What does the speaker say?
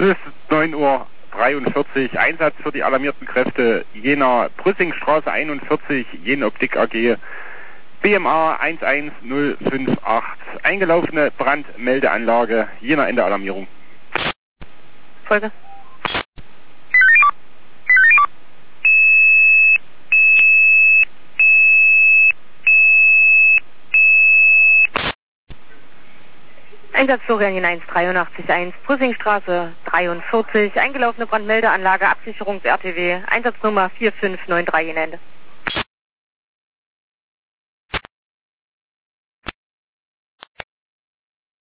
Es ist 9:43 Uhr, Einsatz für die alarmierten Kräfte Jena Brüssingstraße 41, Jena Optik AG, BMA 11058, eingelaufene Brandmeldeanlage, Jena Ende Alarmierung. Folge. Einsatz Florian Jena 1831, Brüssingstraße 43, eingelaufene Brandmeldeanlage, Absicherungs-RTW, Einsatznummer 4593 Jena Ende.